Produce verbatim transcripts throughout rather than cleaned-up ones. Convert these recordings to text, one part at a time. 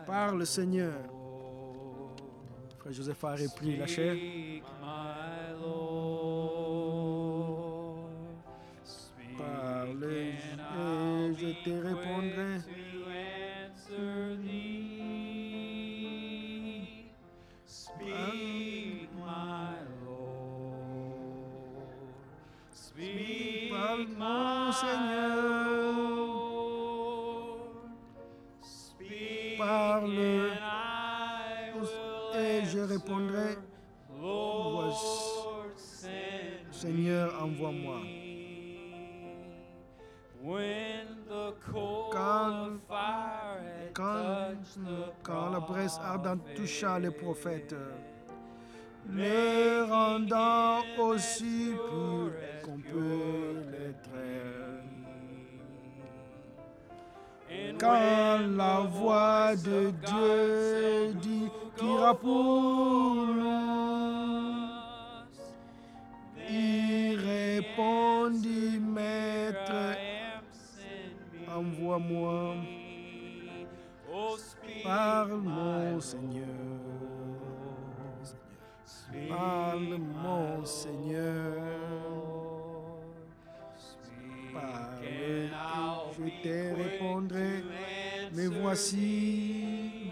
Parle, Seigneur. Frère Joseph a repris la chair. Parle et je te répondrai. Parle, mon Seigneur. Parle et je répondrai. Voici, Seigneur, envoie-moi. Quand, quand, quand la braise ardente toucha les prophètes, les rendant aussi purs qu'on peut l'être. Quand la voix de Dieu dit qu'il ira pour nous, il répondit, Maître, envoie-moi. Parle, mon Seigneur. Parle, mon Seigneur. Parle, et je te répondrai. Mais voici.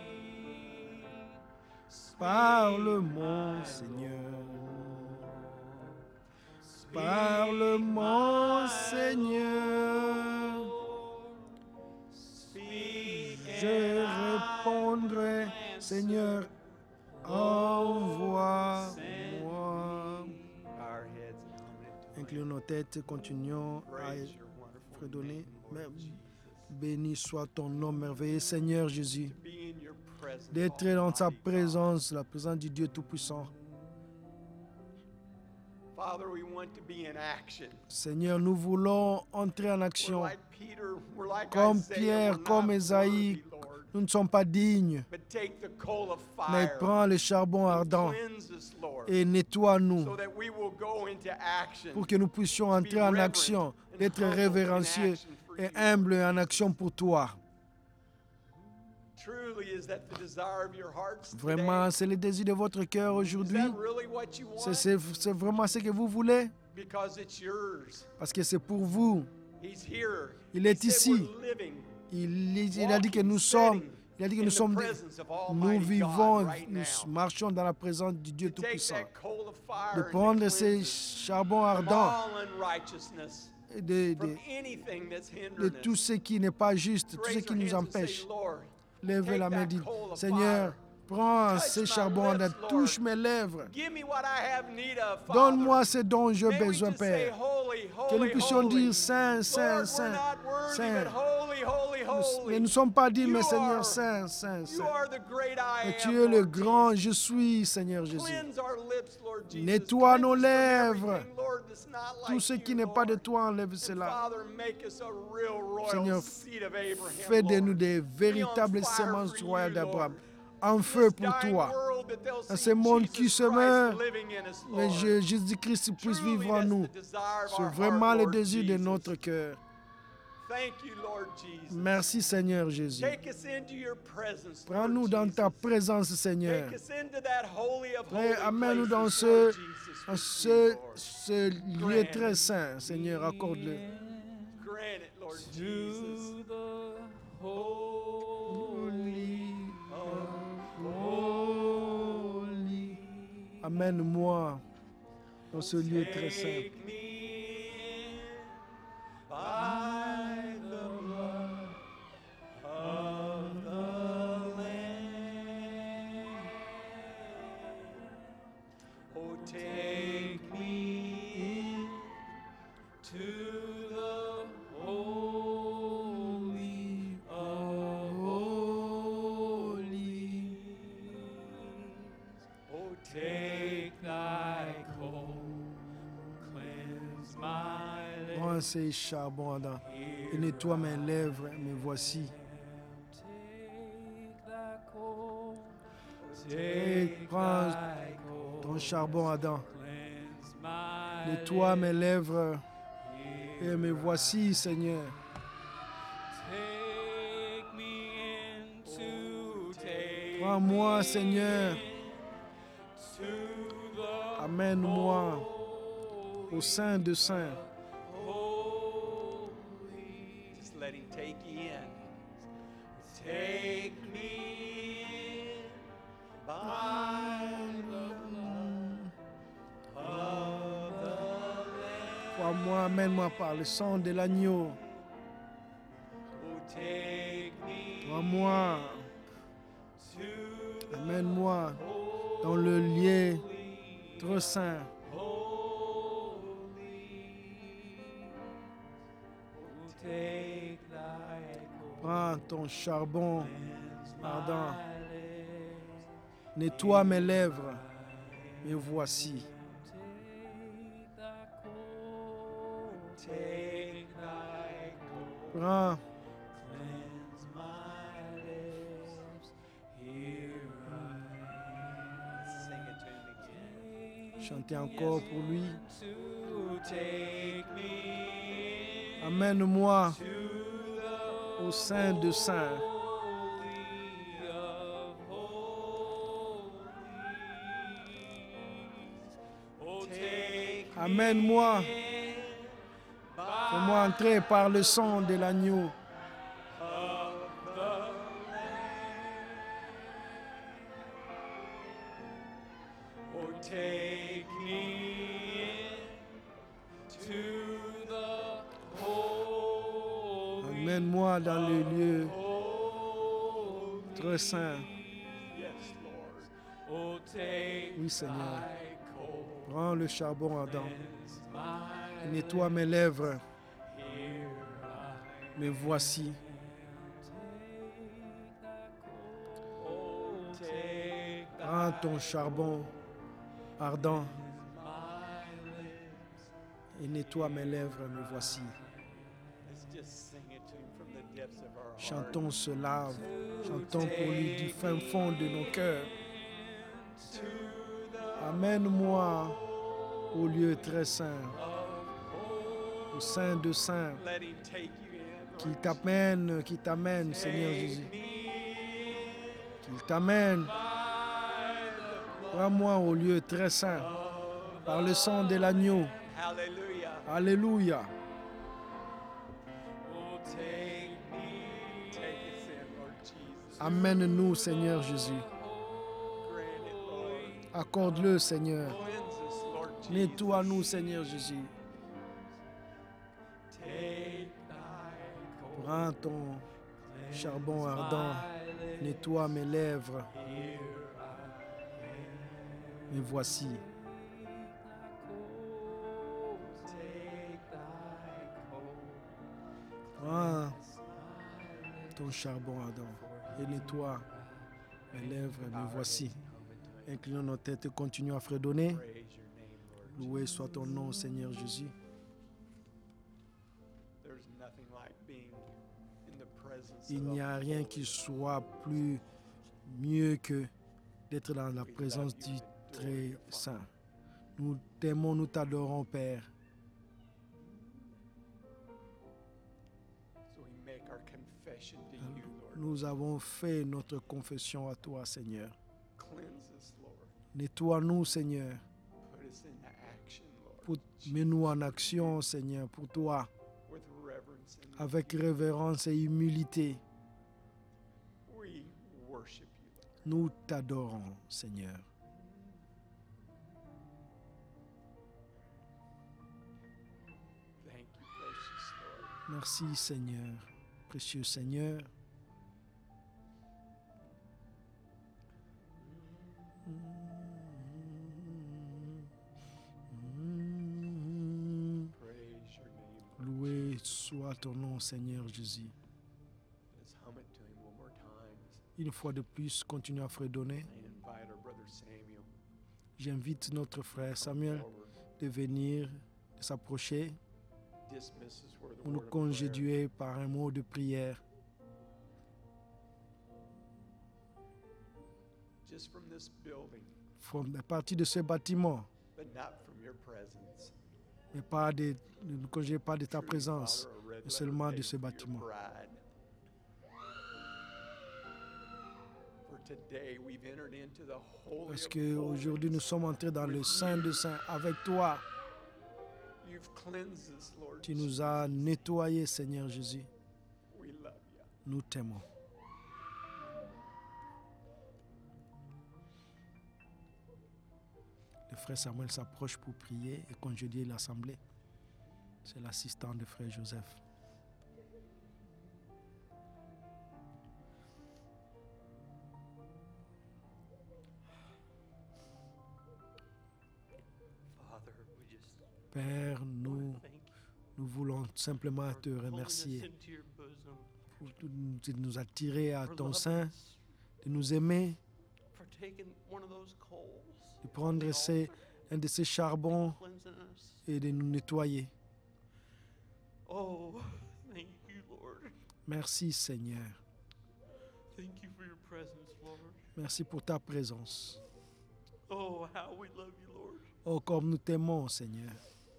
Parle, mon Seigneur. Parle, mon Seigneur. Je répondrai, Seigneur, envoie-moi. Inclinons nos têtes, continuons à fredonner. Béni soit ton nom merveilleux, Seigneur Jésus, d'être dans sa présence, la présence du Dieu Tout-Puissant. Seigneur, nous voulons entrer en action. Comme Pierre, comme Ésaïe, nous ne sommes pas dignes. Mais prends le charbon ardent et nettoie-nous pour que nous puissions entrer en action, d'être révérencieux et humbles en action pour toi. Vraiment, c'est le désir de votre cœur aujourd'hui. C'est, c'est, c'est vraiment ce que vous voulez. Parce que c'est pour vous. Il est ici. Il, il a dit que nous sommes, il a dit que nous sommes, nous vivons, nous marchons dans la présence du Dieu Tout-Puissant. De prendre ces charbons ardents de, de, de tout ce qui n'est pas juste, tout ce qui nous empêche. Lèvez la main, dites, Seigneur, prends ces charbons ardents, touche mes lèvres. Donne-moi ce dont j'ai besoin, Père. Que nous puissions dire Saint, Saint, Saint, Saint. Nous ne sommes pas dignes, mais Seigneur, Saint, Saint, Saint. Et tu es le grand, je suis, Seigneur Jésus. Nettoie nos lèvres. Tout ce qui n'est pas de toi, enlève cela. Seigneur, fais de nous des véritables semences royales d'Abraham. En feu pour toi. Dans ce monde qui se meurt, mais Jésus-Christ puisse vivre en nous. C'est vraiment le désir de notre cœur. Merci Seigneur Jésus. Prends-nous dans ta présence, Seigneur. Amène-nous dans ce, dans ce, ce lieu très saint, Seigneur, accorde-le. Amène-moi dans ce lieu très saint. Prends ces charbons ardents et nettoie mes lèvres, me voici. Et prends ton charbon ardent, nettoie mes lèvres et me voici, Seigneur. Prends-moi, Seigneur. Amène-moi au sein de saints. Just let him take you in. Take me in by the blood of the Lamb. Prends-moi, amène-moi par le sang de l'agneau. Oh, take me Prends-moi, to amène-moi dans le lieu très saint. take thy Prends ton charbon ardent. lips. Nettoie mes lèvres. Me voici. Take thy cold, Prends, cleanse my lips. Here I sing it to him again. chantez encore pour lui. To take me Amène-moi to the au sein de saints. holy of holies. Oh, take Amène-moi. me by Fais-moi entrer par le sang de l'agneau. of the Lamb. Oh, take me to the holy. Amène-moi dans le lieu Holy. très saint. Yes, Lord. Oh, take Oui, Seigneur. thy cold, Prends le charbon ardent. cleanse my Et nettoie mes lèvres. Here I Me voici. oh, take Prends ton charbon ardent my lips. et nettoie mes lèvres. Me voici. Let's just sing it to him from the depths of our heart. Chantons cela. Chantons pour lui du fin fond de nos cœurs. To the Amène-moi au lieu très saint, au sein de saints, let him take you in. qu'il t'amène, qu'il t'amène, Seigneur Jésus, Take me qu'il t'amène. by the Prends-moi au lieu très saint, par le sang de l'agneau. Hallelujah. Alléluia. Oh, take me, take us in, Lord Jesus. Amène-nous, Seigneur Jésus. Grant it, Lord. Accorde-le, Seigneur. Cleanse us, Lord Jesus. Nettoie-nous, Seigneur Jésus. Take thy cold, Prends ton charbon ardent. Nettoie mes lèvres. here Me voici. take thy cold, Prends ton charbon ardent et nettoie mes lèvres. Me voici. Inclinons nos têtes et continuons à fredonner. praise your name, Lord. Loué soit ton nom, Seigneur Jésus. There's nothing like being in the presence Il of n'y the a rien qui soit plus mieux que d'être dans la présence du Très Saint. Nous t'aimons, nous t'adorons, Père. So we make our confession to you, Lord. Nous avons fait notre confession à toi, Seigneur. Cleanse us, Lord. Nettoie-nous, Seigneur. Put us into action, Lord. Pour- Mets-nous en action, Seigneur, pour toi, With reverence and avec révérence et humilité. we worship you, Lord. Nous t'adorons, Seigneur. Thank you, precious Lord. Merci, Seigneur, précieux Seigneur. Praise your name. Loué soit ton nom, Seigneur Jésus. Let's hum it to him one more time. Une fois de plus, continue à fredonner. I invite our brother Samuel J'invite notre frère Samuel forward. de venir, de s'approcher Dismiss us with a pour nous word of prayer. congédier par un mot de prière. Just from this building, From- À partir de ce bâtiment, but not from your presence. mais pas de, ne nous congédie pas de ta Truly, présence, Father, a red mais seulement letter de page ce for your bâtiment. bride. For Parce qu'aujourd'hui, nous sommes entrés dans le Saint des Saints avec toi. Tu nous as nettoyés, Seigneur Jésus. Nous t'aimons. Le frère Samuel s'approche pour prier et congédier l'assemblée. C'est l'assistant du frère Joseph. Père, nous, nous voulons simplement te remercier pour de nous attirer à ton sein, de nous aimer, de prendre ces, un de ces charbons et de nous nettoyer. Merci Seigneur. Merci pour ta présence. Oh, comme nous t'aimons, Seigneur.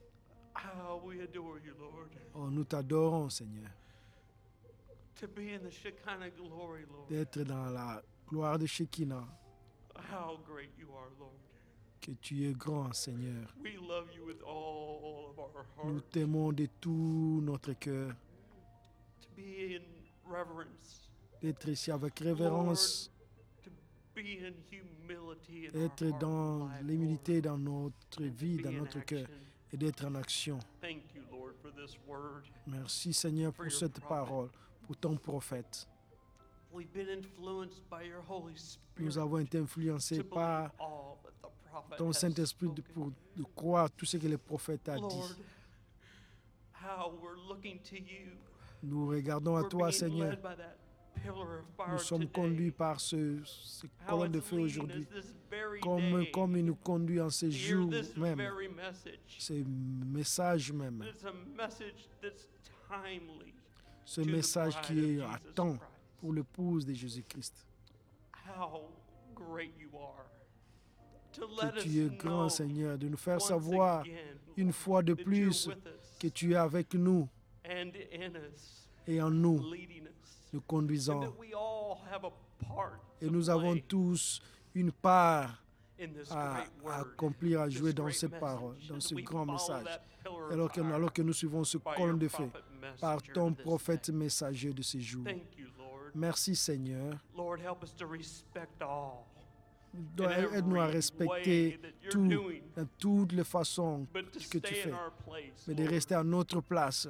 Oh, nous t'adorons, Seigneur. D'être dans la gloire de Shekinah. Que tu es grand, Seigneur. Nous t'aimons de tout notre cœur. D'être ici avec révérence. D'être dans l'humilité dans notre vie, dans notre cœur. Et d'être en action. Merci Seigneur pour cette parole, pour ton prophète. Nous avons été influencés par ton Saint-Esprit pour de croire tout ce que le prophète a dit. Nous regardons à toi, Seigneur. Nous sommes conduits par ce, ce colonne de feu aujourd'hui, comme, comme il nous conduit en ces jours même, ce message même, ce message qui est à temps pour l'épouse de Jésus-Christ. Que tu es grand, Seigneur, de nous faire savoir une fois de plus que tu es avec nous et en nous, nous conduisons. Et nous avons tous une part à, à accomplir, à jouer dans ces paroles, dans ce grand message. Alors que, alors que nous suivons ce colonne de feu par ton prophète messager de ces jours. Merci Seigneur. Aide-nous à respecter tout, dans toutes les façons que tu fais, mais de rester à notre place.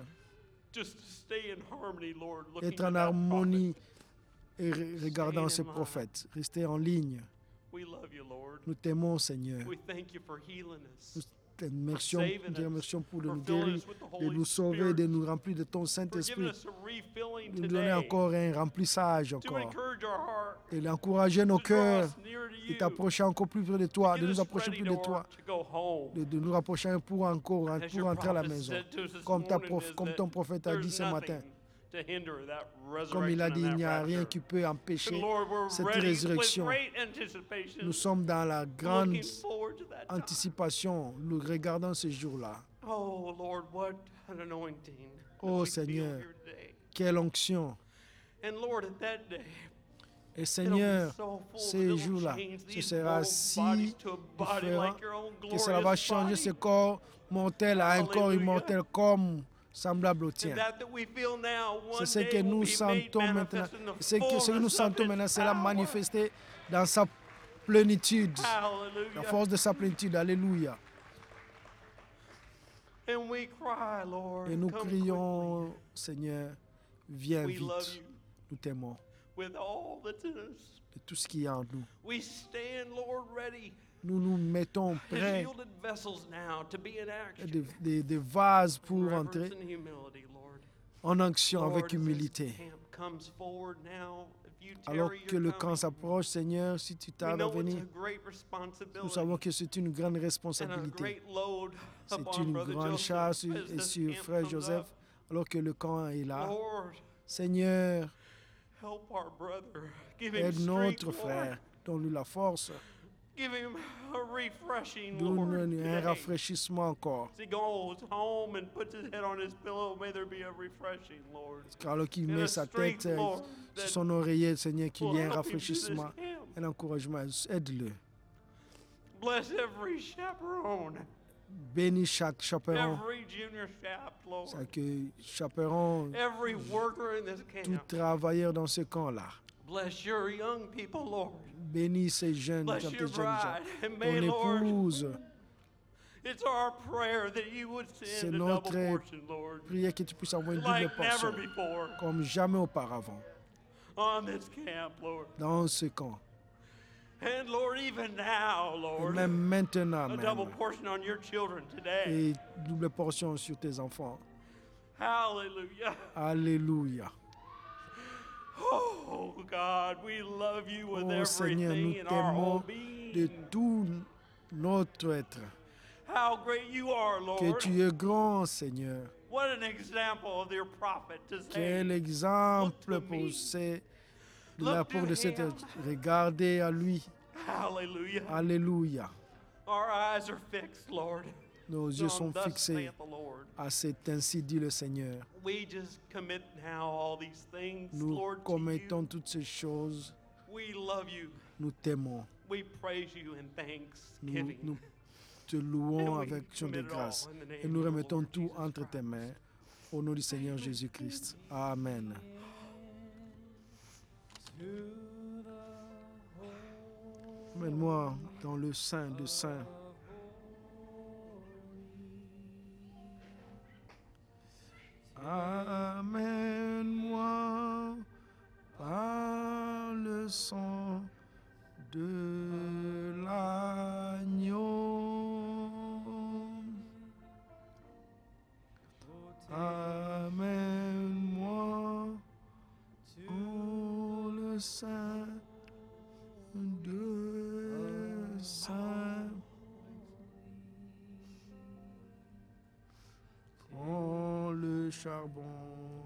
Être en harmonie et regardant ces prophètes. Rester en ligne. Nous t'aimons, Seigneur. Nous te remercions, nous te remercions pour de nous guérir, de nous sauver, de nous remplir de ton Saint-Esprit. De nous donner encore un remplissage encore. Et d'encourager nos cœurs, de t'approcher encore plus près de toi, de nous approcher plus de toi, de, de nous rapprocher pour encore, pour entrer à la maison. Comme, ta prof, comme ton prophète a dit ce matin. Comme il a dit, il n'y a rien qui peut empêcher cette résurrection. Nous sommes dans la grande anticipation. Nous regardons ce jour-là. Oh Seigneur, quelle onction. Et Seigneur, ces jours-là, ce sera si différent que cela va changer ce corps mortel à un corps immortel comme semblable au tien. C'est ce que nous sentons maintenant. Ce que, ce que nous sentons maintenant, c'est la manifester dans sa plénitude. La force de sa plénitude. Alléluia. Et nous crions, Seigneur, viens vite. Nous t'aimons. De tout ce qu'il y a en nous. Nous nous mettons prêts, des, des, des vases pour entrer en action avec humilité. Alors que le camp s'approche, Seigneur, si tu tardes à venir, nous savons que c'est une grande responsabilité. C'est une grande charge sur, sur frère Joseph, alors que le camp est là. Seigneur, aide notre frère, donne-lui la force. Donne-lui un rafraîchissement encore. Alors qu'il met sa tête sur son oreiller, Seigneur, qu'il y ait un rafraîchissement, un encouragement. Aide-le. Bless every chaperone, Bénis chaque chaperon, every junior shaft, Lord, chaque chaperon, every worker in this tout camp. travailleur dans ce camp-là. Bless your young people, Lord. Bénis ces jeunes, Bless tes your jeunes gens. bride. And Ton may, Lord, épouse, it's our prayer that you would c'est send a double notre portion, Lord, prière que tu puisses avoir une double like portion, never before comme jamais auparavant, on this camp, Lord. dans ce camp. And Lord, even now, Et Lord, même maintenant, a double même. portion on your children today. Et double portion sur tes enfants. Hallelujah. Alléluia. Oh God, we love you with Oh Seigneur, nous everything in our whole t'aimons de being. tout notre être. How great you are, Que Lord. tu es grand, Seigneur. What an example of your prophet to Quel say, exemple Look to pour me. ces, de Look la to part de cet him. être. Regardez à lui. hallelujah. Alléluia. Our eyes are fixed, Lord. Nos yeux on sont thus fixés saith the Lord. à cet ainsi dit le Seigneur. We just commit now all these things, Nous Lord, to commettons you. toutes ces choses. We love you. Nous t'aimons. We praise you in Nous, thanksgiving. nous te louons And we avec action de commit it grâce. all in the name Et nous of the remettons Lord tout Jesus entre tes Christ. mains. Au nom du Seigneur Jésus-Christ. Amen. Mène-moi dans le sein de saint. Amène-moi par le sang de l'agneau. Amène-moi dans le sein de saint. Prends le charbon,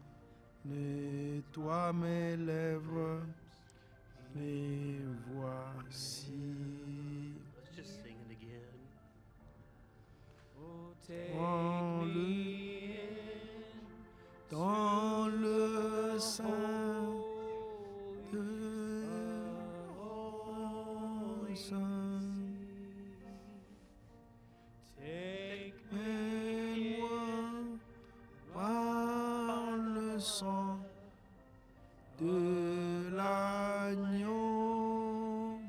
nettoie mes lèvres, et voici. Let's just sing it again. Prends le dans le sein de saint. Mène-moi par le sang de l'agneau.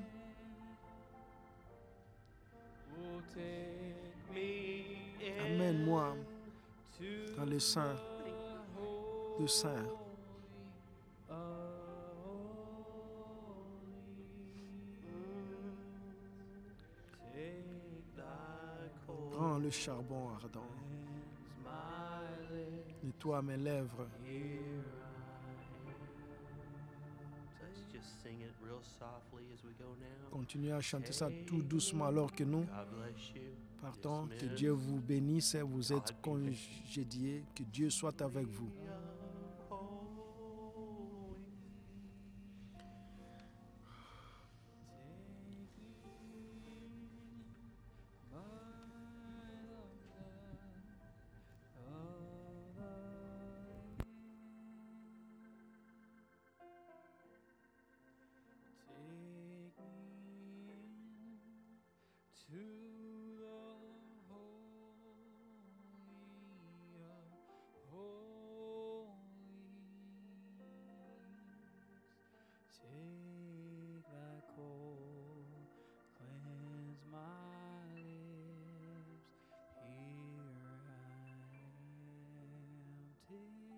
Amène-moi dans le sein de saint. Prends le charbon ardent. Nettoie mes lèvres. Let's just sing it real softly as we go now. Continuez à chanter ça tout doucement alors que nous God bless you. partons. Yes, Que ma'am. Dieu vous bénisse et vous êtes congédiés. Que Dieu soit avec vous. Take thy coal, cleanse my lips. Here I am. Take